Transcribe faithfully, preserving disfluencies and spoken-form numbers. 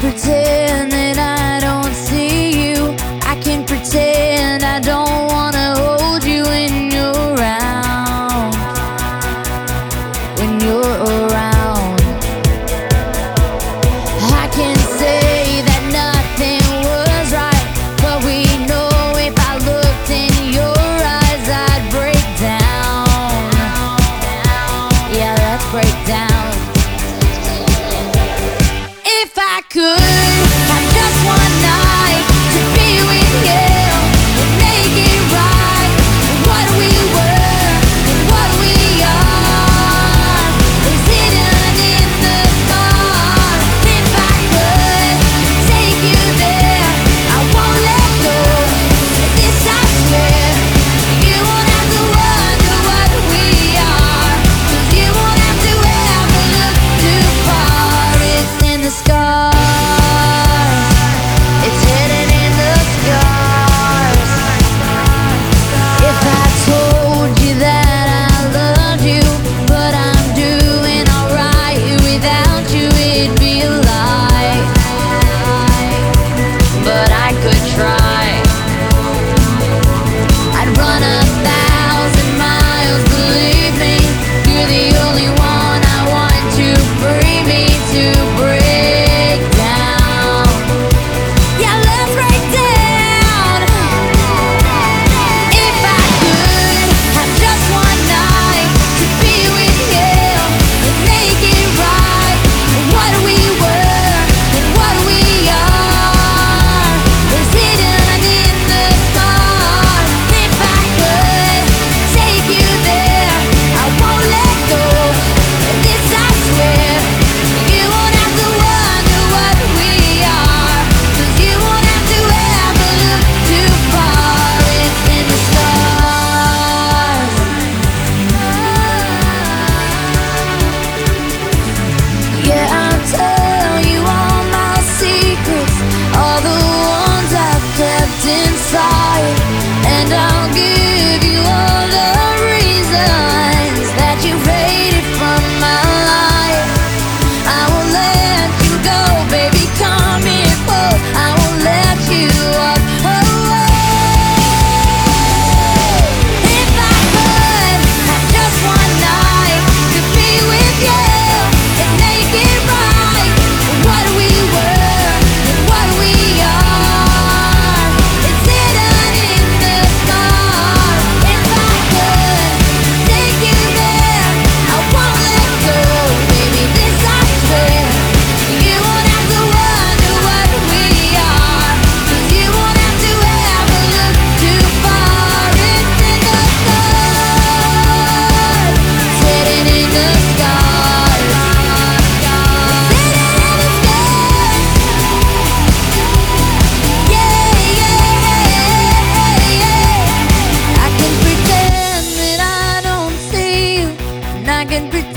pretend that I don't see you. I can pretend I don't wanna hold you when you're around. When you're around, I can say that nothing was right, but we know if I looked in your eyes, I'd break down. Yeah, let's break down. If I could have just one night to be with you and make it right, what we were and what we are is hidden in the stars. If I could take you there, I won't let go. This I swear, you won't have to wonder what we are, 'cause you won't have to ever look too far. It's in the stars. It's hidden in the scars. If I told you that I loved you, but I'm doing alright without you, it'd be a lie. But I could try. I'd run a thousand miles, believe me. You're the only one I want to free me to break down. Yeah, let's break down. If I could have just one night to be with you and make it right, what we were and what we are is hidden in the stars. If I could take you there, I won't let go. This I swear, you won't have to wonder what we are, 'cause you won't have to ever look too far. It's in the stars. Yeah, I'll tell you all my secrets, all the ones I've kept inside, and I'll give you all the reasons that you've hated from my life. I will let you go, baby, come here close. I will let you up. Oh, if I could have just one night to be with you and make it right, what we were and what we are is hidden in the stars. If I could take you there, I won't let go. Baby, this I swear, you won't have to wonder what we are, 'cause you won't have to ever look too far. It's in the stars. It's hidden in the stars. It's hidden in the stars. Yeah, yeah, yeah. I can pretend that I don't see you, and I can pretend